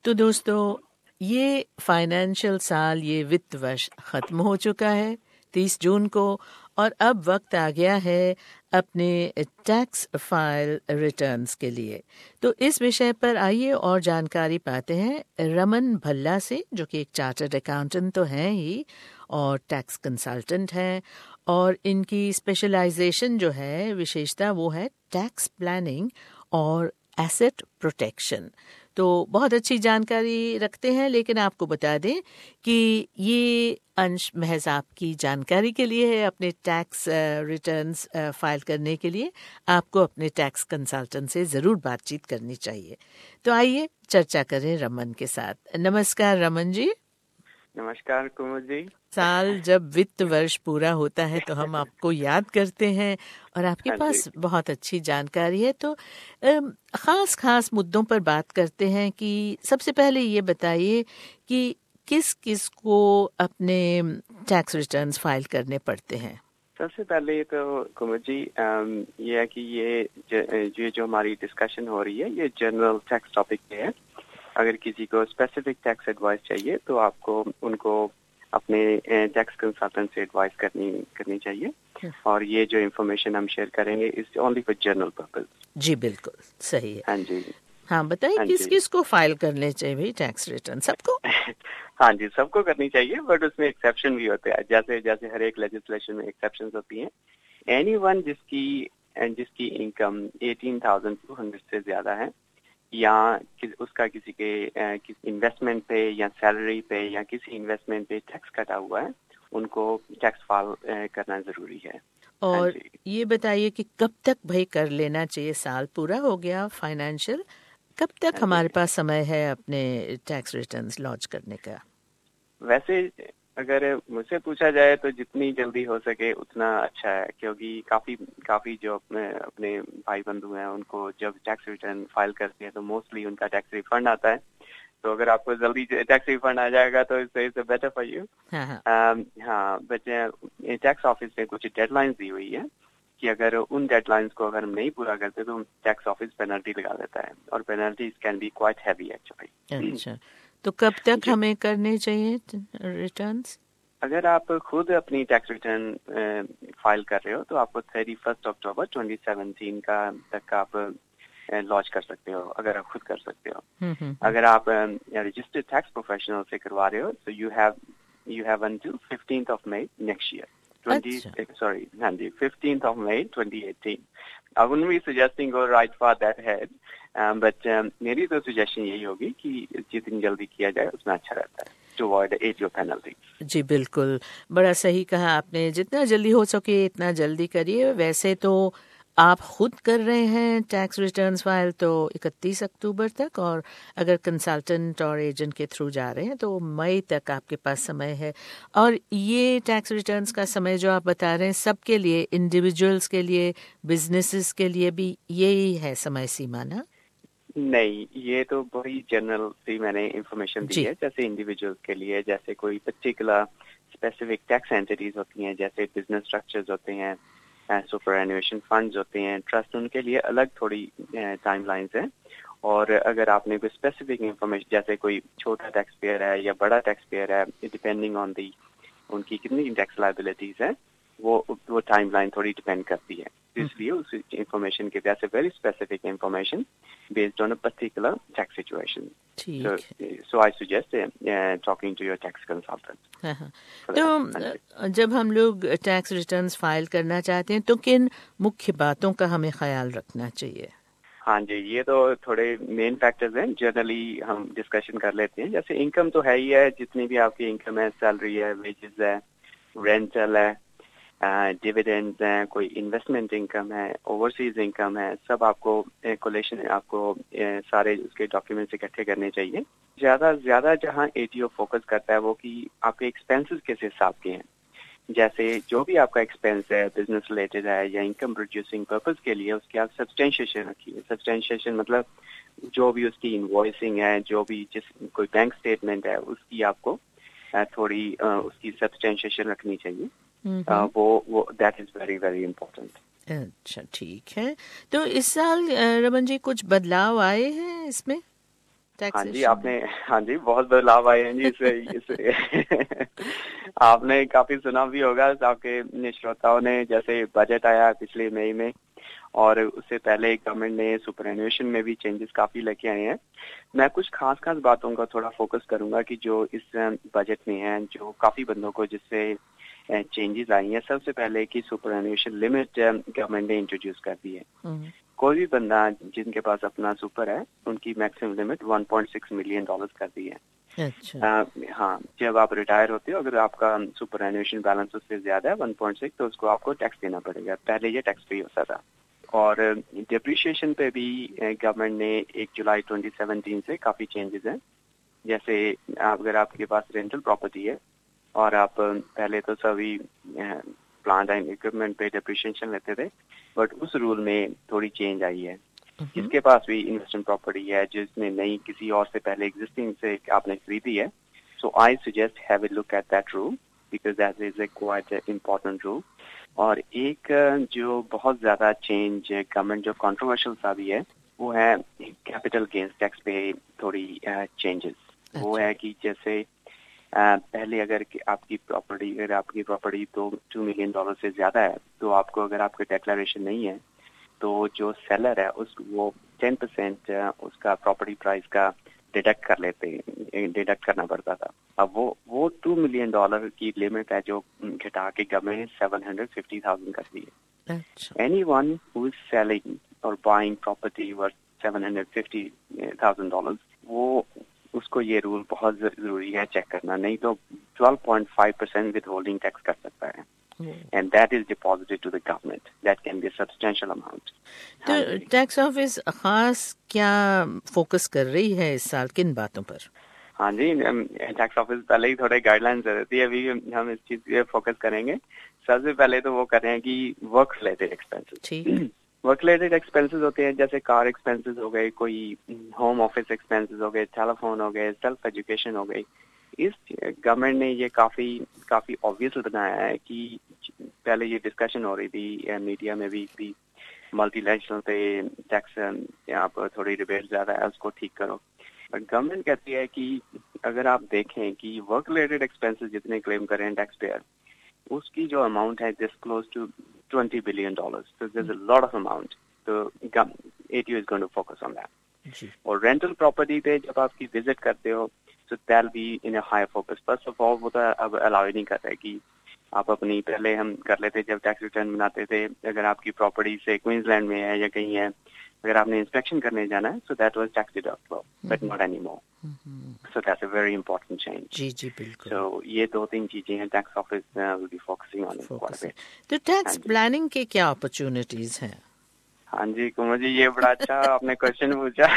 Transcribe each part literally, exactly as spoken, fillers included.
तो दोस्तों, ये फाइनेंशियल साल, ये वित्त वर्ष ख़त्म हो चुका है तीस जून को, और अब वक्त आ गया है अपने टैक्स फाइल रिटर्न्स के लिए। तो इस विषय पर आइए और जानकारी पाते हैं रमन भल्ला से, जो कि एक चार्टर्ड अकाउंटेंट तो हैं ही और टैक्स कंसल्टेंट हैं, और इनकी स्पेशलाइजेशन जो है, विशेषता वो है टैक्स प्लानिंग और एसेट प्रोटेक्शन। तो बहुत अच्छी जानकारी रखते हैं, लेकिन आपको बता दें कि ये अंश महज आपकी जानकारी के लिए है। अपने टैक्स रिटर्न्स फाइल करने के लिए आपको अपने टैक्स कंसल्टेंट से ज़रूर बातचीत करनी चाहिए। तो आइए चर्चा करें रमन के साथ। नमस्कार रमन जी। नमस्कार कुमुद जी। साल जब वित्त वर्ष पूरा होता है तो हम आपको याद करते हैं और आपके हाँ पास बहुत अच्छी जानकारी है। तो ख़ास ख़ास मुद्दों पर बात करते हैं कि सबसे पहले ये बताइए कि किस किस को अपने टैक्स रिटर्न्स फाइल करने पड़ते हैं। सबसे पहले तो कुमुद जी ये है कि ये ये जो हमारी डिस्कशन हो रही है ये जनरल टैक्स टॉपिक पे है। अगर किसी को स्पेसिफिक टैक्स एडवाइस चाहिए तो आपको उनको अपने टैक्स कंसल्टेंट से एडवाइस करनी करनी चाहिए, और ये जो इन्फॉर्मेशन हम शेयर करेंगे is only for general purpose. जी बिल्कुल सही है। हाँ जी। हाँ बताइए, हाँ किस किस को फाइल करने चाहिए भाई टैक्स रिटर्न? सबको? हाँ जी, सबको करनी चाहिए, बट उसमें एक्सेप्शन भी होते हैं। जैसे जैसे हर एक लेजिस्लेशन में एक्सेप्शन होती हैं। एनीवन जिसकी जिसकी income eighteen thousand two hundred से ज्यादा है, या कि, उसका किसी के किसी इन्वेस्टमेंट पे या सैलरी पे या किसी इन्वेस्टमेंट पे टैक्स कटा हुआ है, उनको टैक्स फाइल करना जरूरी है। और ये बताइए कि कब तक भाई कर लेना चाहिए? साल पूरा हो गया फाइनेंशियल, कब तक हमारे पास समय है अपने टैक्स रिटर्न्स लॉन्च करने का? वैसे अगर मुझसे पूछा जाए तो जितनी जल्दी हो सके उतना अच्छा है, क्योंकि काफी काफी जो अपने अपने भाई बंधु हैं उनको जब टैक्स रिटर्न फाइल करते हैं तो मोस्टली उनका टैक्स रिफंड आता है। तो अगर आपको जल्दी टैक्स रिफंड आ जाएगा तो इट्स बेटर फॉर यू। हाँ, बट टैक्स ऑफिस ने कुछ डेडलाइंस दी हुई है कि अगर उन डेडलाइंस को अगर हम नहीं पूरा करते तो टैक्स ऑफिस पेनल्टी लगा देता है, और penalties can be quite heavy actually. अच्छा, तो कब तक हमें करने चाहिए रिटर्न्स? अगर आप खुद अपनी टैक्स रिटर्न फाइल कर रहे हो तो आपको thirty first October twenty seventeen का तक आप लॉन्च कर सकते हो, अगर आप खुद कर सकते हो। अगर आप रजिस्टर्ड टैक्स प्रोफेशनल से करवा रहे हो तो you have you have until fifteenth of May next year twenty sorry हाँ जी fifteenth of May twenty eighteen. I wouldn't be suggesting go right for that head, but मेरी तो सजेशन यही होगी कि जितनी जल्दी किया जाए उतना अच्छा रहता है to avoid eight year penalty। जी बिल्कुल, बड़ा सही कहा आपने। जितना जल्दी हो सके इतना जल्दी करिए। वैसे तो आप खुद कर रहे हैं टैक्स रिटर्न्स फाइल तो इकतीस अक्टूबर तक, और अगर कंसल्टेंट और एजेंट के थ्रू जा रहे हैं तो मई तक आपके पास समय है। और ये टैक्स रिटर्न्स का समय जो आप बता रहे हैं सबके लिए, इंडिविजुअल्स के लिए, बिजनेसेस के लिए भी यही है समय सीमा ना? नहीं, ये तो वही जनरल सी मैंने इंफॉर्मेशन दी है। जैसे इंडिविजुअल्स के लिए, जैसे कोई पर्टिकुलर स्पेसिफिक टैक्स एंटिटीज होती हैं, जैसे बिजनेस स्ट्रक्चर्स होते हैं, सुपरएन्युएशन फंड्स होते हैं, ट्रस्ट, उनके लिए अलग थोड़ी टाइमलाइंस हैं। और अगर आपने कोई स्पेसिफिक इंफॉर्मेशन, जैसे कोई छोटा टैक्स पेयर है या बड़ा टैक्स पेयर है, डिपेंडिंग ऑन दी उनकी कितनी टैक्स लायबिलिटीज हैं, वो वो टाइमलाइन थोड़ी डिपेंड करती है। इसलिए उस इंफॉर्मेशन के वैसे very specific information based on a particular tax situation. So, so I suggest uh, talking to your tax consultant. तो जब हम लोग टैक्स रिटर्न्स फाइल करना चाहते हैं तो किन मुख्य बातों का हमें ख्याल रखना चाहिए? हाँ जी, ये तो थोड़े मेन फैक्टर्स हैं, जनरली हम डिस्कशन कर लेते हैं। जैसे इनकम तो है ही है, जितनी भी आपकी इनकम है, सैलरी है, वेजेस है, रेंटल है, डिविडेंड्स uh, हैं, कोई इन्वेस्टमेंट इनकम है, ओवरसीज इनकम है, सब आपको कोलेशन आपको uh, सारे उसके डॉक्यूमेंट्स इकट्ठे करने चाहिए। ज्यादा ज्यादा जहाँ एटीओ फोकस करता है वो कि आपके एक्सपेंसेस किस हिसाब के हैं। जैसे जो भी आपका एक्सपेंस है, बिजनेस रिलेटेड है या इनकम प्रोड्यूसिंग पर्पस के लिए, उसकी आप सब्सटेंशिएशन रखिए। सब्सटेंशिएशन मतलब जो भी उसकी इनवॉइसिंग है, जो भी जिस कोई बैंक स्टेटमेंट है, उसकी आपको uh, थोड़ी uh, उसकी सब्सटेंशिएशन रखनी चाहिए। Uh, वो वो that is very very important. अच्छा, ठीक है। तो इस साल रमन जी कुछ बदलाव आए हैं इसमें? टैक्सेशन? हाँ जी, आपने हाँ जी बहुत बदलाव आए हैं जी इससे इससे आपने काफी सुना भी होगा, आपके श्रोताओं ने, जैसे बजट आया पिछले मई में और उससे पहले गवर्नमेंट ने सुपरएन्युएशन में भी चेंजेस काफी लेके आए हैं। मैं कुछ खास खास बातों का थोड़ा फोकस करूंगा कि जो इस बजट में है, जो काफी बंदों को जिससे चेंजेस आई हैं। सबसे पहले कि सुपरएन्युएशन लिमिट गवर्नमेंट ने इंट्रोड्यूस कर दी है। कोई भी बंदा जिनके पास अपना सुपर है, उनकी maximum limit one point six million dollars कर दी है। अच्छा। आ, हाँ, जब आप रिटायर होते हो, अगर आपका सुपरएन्युएशन बैलेंस उससे ज्यादा है वन पॉइंट सिक्स, तो उसको आपको टैक्स देना पड़ेगा। पहले ये टैक्स फ्री होता था। और डिप्रिशिएशन पे भी गवर्नमेंट ने एक जुलाई ट्वेंटी सेवनटीन से काफी चेंजेस हैं। जैसे अगर आपके पास रेंटल प्रॉपर्टी है और आप पहले तो सभी प्लांट एंड इक्विपमेंट पे डिप्रिशिएशन लेते थे, बट उस रूल में थोड़ी चेंज आई है। जिसके पास भी इन्वेस्टमेंट प्रॉपर्टी है, जिसने नई किसी और से पहले एग्जिस्टिंग से आपने खरीदी है, so I suggest have a look at that rule because that is a quite important rule. और एक जो बहुत ज्यादा चेंज गवर्नमेंट जो कंट्रोवर्शियल सा भी है, वो है कैपिटल गेन्स टैक्स पे थोड़ी चेंजेस। uh, वो है कि जैसे Uh, पहले अगर आपकी प्रॉपर्टी अगर आपकी प्रॉपर्टी तो टू मिलियन डॉलर से ज्यादा है, तो आपको अगर आपका डिक्लेरेशन नहीं है, तो जो सेलर है उस वो टेन परसेंट उसका प्रॉपर्टी प्राइस का डिडक्ट कर लेते डिडक्ट करना पड़ता था। अब वो वो टू मिलियन डॉलर की लिमिट है जो घटा के गवर्नमेंट ने सेवन हंड्रेड फिफ्टी थाउजेंड कर दी है। Any one who is selling और buying property worth seven hundred fifty thousand dollar, वो उसको ये रूल बहुत जरूरी है चेक करना, नहीं तो twelve point five percent withholding tax कर सकता है। And that is deposited to the government. That can be substantial amount. तो टैक्स ऑफिस खास क्या फोकस कर रही है इस साल, किन बातों पर? हाँ जी, टैक्स ऑफिस पहले ही थोड़े गाइडलाइंस दे देती है, अभी हम इस चीज पे फोकस करेंगे। सबसे पहले तो वो कर रहे हैं कि work related expenses. Work related expenses होते हैं जैसे कार एक्सपेंसेस हो गए, कोई होम ऑफिस एक्सपेंसेस हो गए, टेलीफोन हो गए, सेल्फ एजुकेशन हो गई। इस गवर्नमेंट ने ये काफी काफी ऑब्वियस बनाया है कि पहले ये डिस्कशन हो रही थी मीडिया में भी, भी मल्टीनेशनल पे टैक्स यहाँ पर थोड़ी रिबेट ज्यादा है, उसको ठीक करो। बट गवर्नमेंट कहती है कि अगर आप देखें कि वर्क रिलेटेड एक्सपेंसेस जितने क्लेम करें टैक्स पेयर, उसकी जो अमाउंट है this close to twenty billion dollars, so there's a lot of amount, so A T O is going to focus on that. और रेंटल प्रॉपर्टी पे जब आपकी visit करते हो, so that'll be in a higher focus. First of all, वो तो अब allow ही नहीं कर रहा है कि आप अपनी, पहले हम कर लेते जब टैक्स रिटर्न बनाते थे, अगर आपकी प्रॉपर्टी से क्वींसलैंड में है या कहीं है, अगर आपने इंस्पेक्शन करने जाना है, so that was tax deductible, but not anymore. So that's a very important change. जी जी बिल्कुल। So ये दो तीन चीजें हैं tax office will be focusing on it quite a bit. तो टैक्स प्लानिंग के क्या अपॉर्चुनिटीज हैं? हाँ जी कुमार जी, ये बड़ा अच्छा आपने क्वेश्चन पूछा।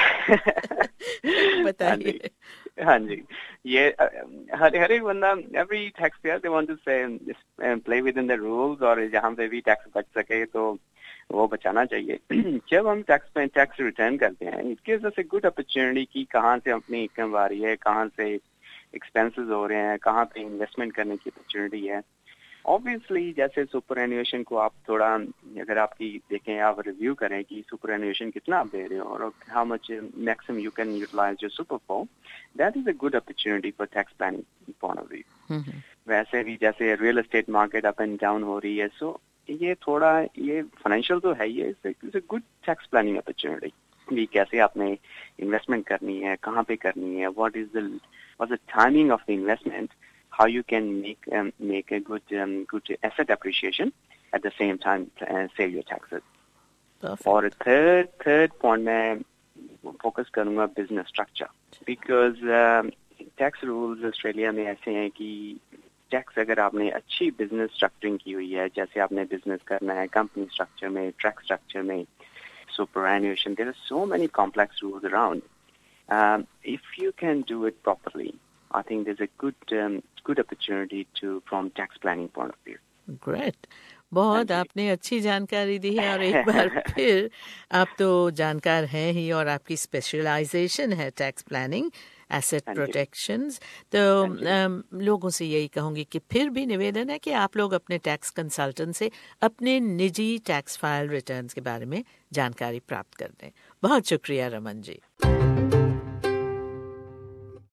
बताइए। हाँ जी, ये हर हर एक बंदा, every taxpayer they want to say play within the rules, और जहाँ पे भी टैक्स बच सके तो वो बचाना चाहिए। जब हम टैक्स पे टैक्स रिटर्न करते हैं, it gives us a good opportunity कि कहाँ से अपनी इनकम आ रही है, कहाँ से एक्सपेंसेस हो रहे हैं, कहाँ पे इन्वेस्टमेंट करने की अपॉर्चुनिटी है। ऑब्वियसली जैसे सुपरएन्युएशन को आप थोड़ा, अगर आपकी देखें, आप रिव्यू करें कि सुपरएन्युएशन कितना आप दे रहे हो और how much maximum you can utilise your super for, that is a good opportunity for tax planning point of view. वैसे भी जैसे real estate market up and down हो रही है, सो ये थोड़ा ये फाइनेंशियल तो है ही है, it's a good tax planning opportunity भी। कैसे आपने इन्वेस्टमेंट करनी है, कहाँ पे करनी है, what is the what's the timing of the investment, how you can make um, make a good um, good asset appreciation at the same time uh, save your taxes. Perfect. और third third point मैं focus करूँगा business structure, because um, tax rules Australia में ऐसे हैं कि tax अगर आपने अच्छी बिजनेस स्ट्रक्चरिंग की हुई है, जैसे आपने बिजनेस करना है कंपनी स्ट्रक्चर में, ट्रैक स्ट्रक्चर में, superannuation, there are so many complex rules around. Um, if you can do it properly, I think there's a good um, good opportunity to from tax planning point of view. Great. बहुत आपने अच्छी जानकारी दी है, और एक बार फिर आप तो जानकार हैं ही, और आपकी स्पेशलाइजेशन है टैक्स प्लानिंग, एसेट प्रोटेक्शंस। तो um, लोगों से यही कहूँगी कि फिर भी निवेदन है कि आप लोग अपने टैक्स कंसल्टेंट से अपने निजी टैक्स फाइल रिटर्न्स के बारे में जानकारी प्राप्त कर दें। बहुत शुक्रिया रमन जी।